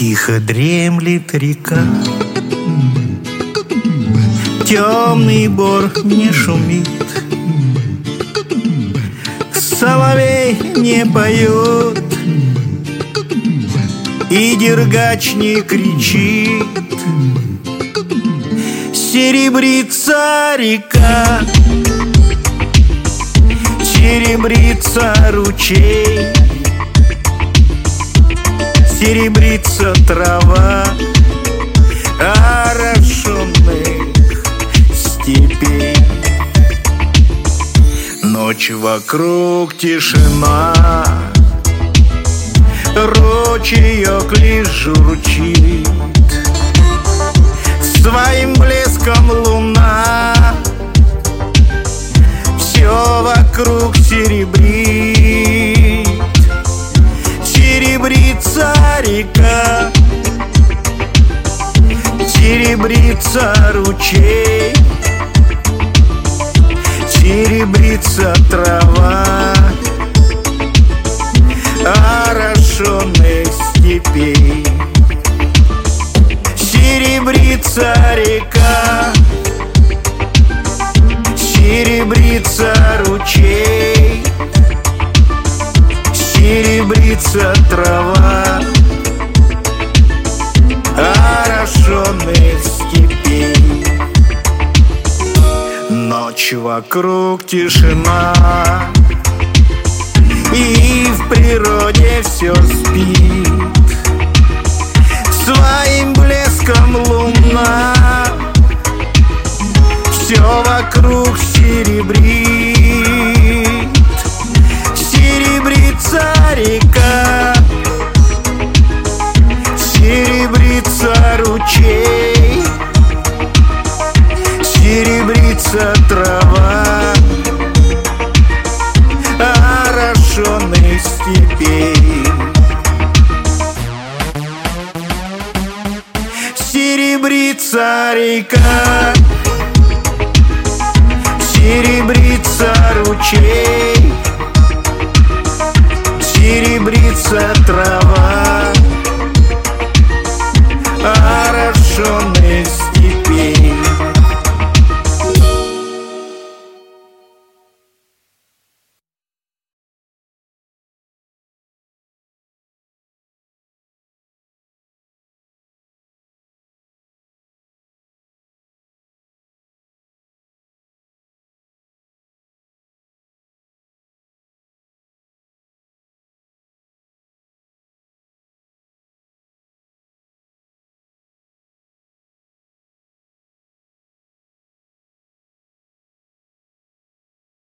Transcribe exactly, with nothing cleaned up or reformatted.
Тихо дремлет река, темный бор не шумит, соловей не поет, и дергач не кричит. Серебрится река, серебрится ручей, серебрится трава орошенных степей. Ночь вокруг тишина, ручеек лишь журчит, своим блеском луна все вокруг серебрит. Серебрится река, серебрится ручей, серебрится трава орошенных степей. Серебрится река, серебрится ручей, серебрится трава орошенных степей. Ночь вокруг тишина, и в природе все спит, своим блеском луна все вокруг серебрит. Серебрится река, серебрится ручей, серебрится трава орошенных степей. Серебрится река, серебрится ручей, серебрится трава